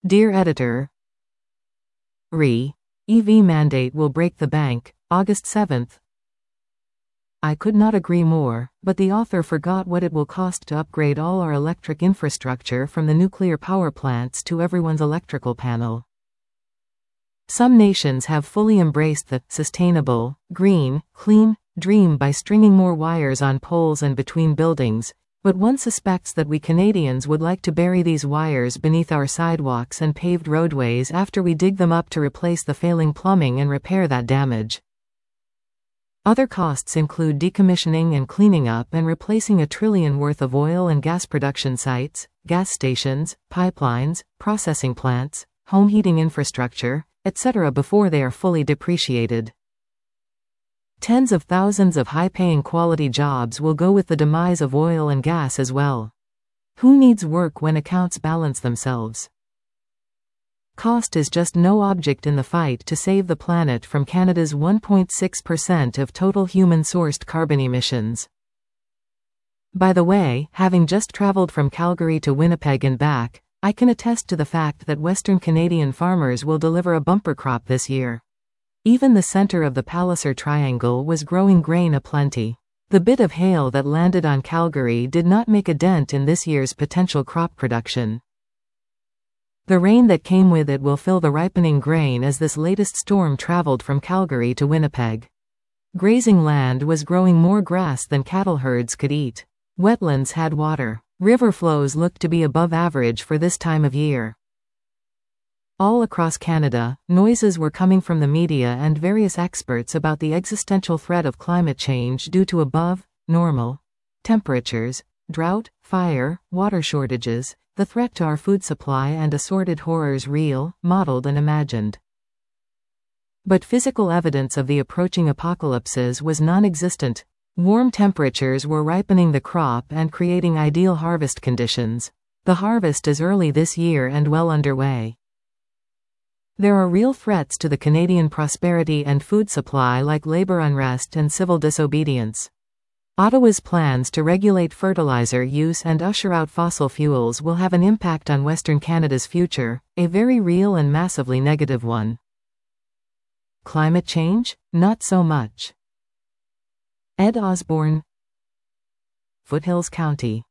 Dear Editor, EV mandate will break the bank, August 7. I could not agree more, but the author forgot what it will cost to upgrade all our electric infrastructure from the nuclear power plants to everyone's electrical panel. Some nations have fully embraced the sustainable, green, clean dream by stringing more wires on poles and between buildings, but one suspects that we Canadians would like to bury these wires beneath our sidewalks and paved roadways after we dig them up to replace the failing plumbing and repair that damage. Other costs include decommissioning and cleaning up and replacing $1 trillion worth of oil and gas production sites, gas stations, pipelines, processing plants, home heating infrastructure, etc. before they are fully depreciated. Tens of thousands of high-paying quality jobs will go with the demise of oil and gas as well. Who needs work when accounts balance themselves? Cost is just no object in the fight to save the planet from Canada's 1.6% of total human-sourced carbon emissions. By the way, having just traveled from Calgary to Winnipeg and back, I can attest to the fact that Western Canadian farmers will deliver a bumper crop this year. Even the center of the Palliser Triangle was growing grain aplenty. The bit of hail that landed on Calgary did not make a dent in this year's potential crop production. The rain that came with it will fill the ripening grain as this latest storm traveled from Calgary to Winnipeg. Grazing land was growing more grass than cattle herds could eat. Wetlands had water. River flows looked to be above average for this time of year. All across Canada, noises were coming from the media and various experts about the existential threat of climate change due to above-normal temperatures, drought, fire, water shortages, the threat to our food supply and assorted horrors real, modeled and imagined. But physical evidence of the approaching apocalypses was non-existent. Warm temperatures were ripening the crop and creating ideal harvest conditions. The harvest is early this year and well underway. There are real threats to the Canadian prosperity and food supply like labor unrest and civil disobedience. Ottawa's plans to regulate fertilizer use and usher out fossil fuels will have an impact on Western Canada's future, a very real and massively negative one. Climate change? Not so much. Ed Osborne, Foothills County.